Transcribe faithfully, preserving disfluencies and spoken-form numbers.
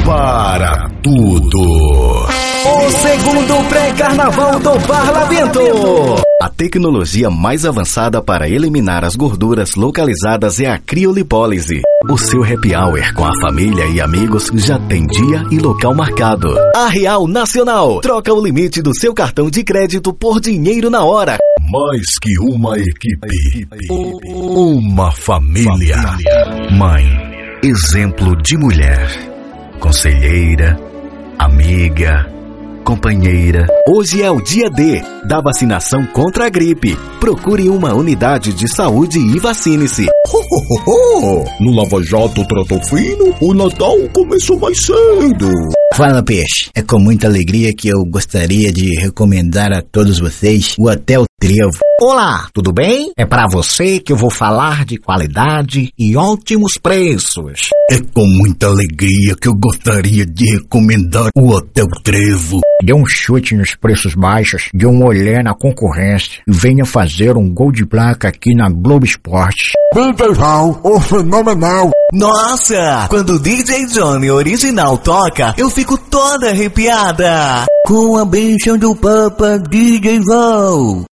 para tudo. O segundo pré-carnaval do Parlamento. A tecnologia mais avançada para eliminar as gorduras localizadas é a criolipólise. O seu happy hour com a família e amigos já tem dia e local marcado. A Real Nacional troca o limite do seu cartão de crédito por dinheiro na hora. Mais que uma equipe, uma família. Mãe, exemplo de mulher, conselheira, amiga, companheira. Hoje é o dia D da vacinação contra a gripe. Procure uma unidade de saúde e vacine-se. No Lava Jato Tratou Fino, o Natal começou mais cedo. Fala, peixe. É com muita alegria que eu gostaria de recomendar a todos vocês o Hotel Trevo. Olá, tudo bem? É pra você que eu vou falar de qualidade e ótimos preços. É com muita alegria que eu gostaria de recomendar o Hotel Trevo. Dê um chute nos preços baixos, dê um olhar na concorrência e venha fazer um gol de placa aqui na Globo Esporte. D J Val, o fenomenal. Nossa, quando o D J Johnny original toca, eu fico toda arrepiada. Com a bênção do Papa D J Val.